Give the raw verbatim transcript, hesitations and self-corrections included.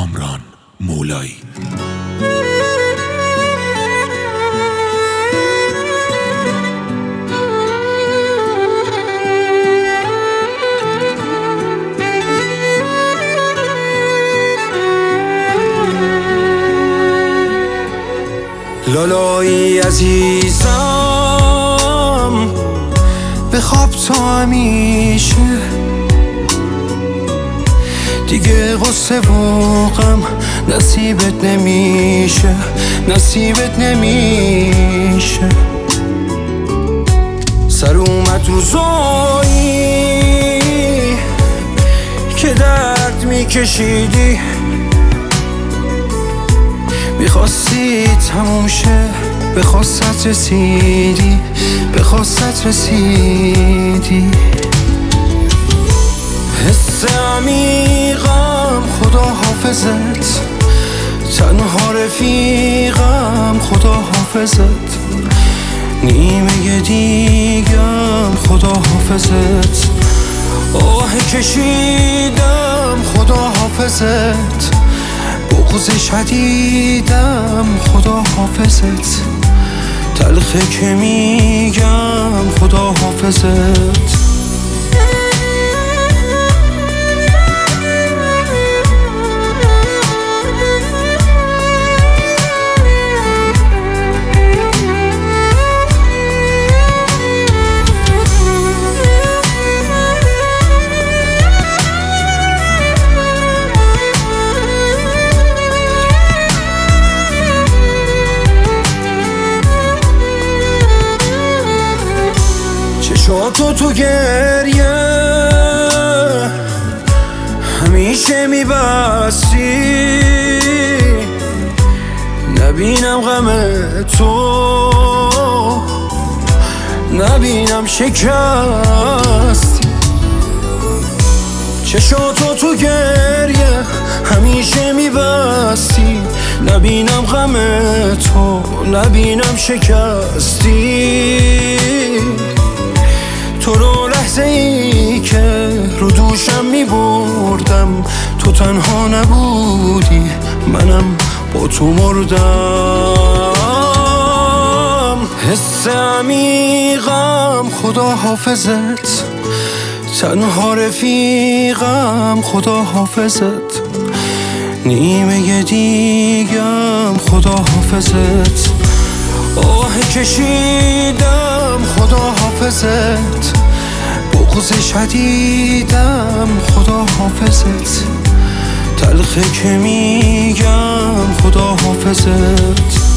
کامران مولایی. لالایی عزیزم بخواب تا همیشه، دیگه غصه و غم نصیبت نمیشه، نصیبت نمیشه. سر اومد روزایی که درد میکشیدی، میخواستی تموم شه، به خواستت رسیدی، به خواستت رسیدی. حس عمیقم خدا حافظت، تنها رفیقم خدا حافظت، نیمه دیگم خدا حافظت، آه کشیدم خدا حافظت، بغض شدیدم خدا حافظت، تلخه که میگم خدا حافظت. چشاتو تو گریه همیشه میبستی، نبینم غم تو، نبینم شکستی. چشاتو تو گریه همیشه میبستی، نبینم غم تو، نبینم شکستی. تو رو لحظه ای که رو دوشم می بردم، تو تنها نبودی، منم با تو مردم. حس عمیقم خدا حافظت، تنها رفیقم خدا حافظت، نیمه دیگم خدا حافظت، آه کشیدم خدا حافظت، بغض شدیدم خدا حافظت، تلخه که میگم خدا حافظت.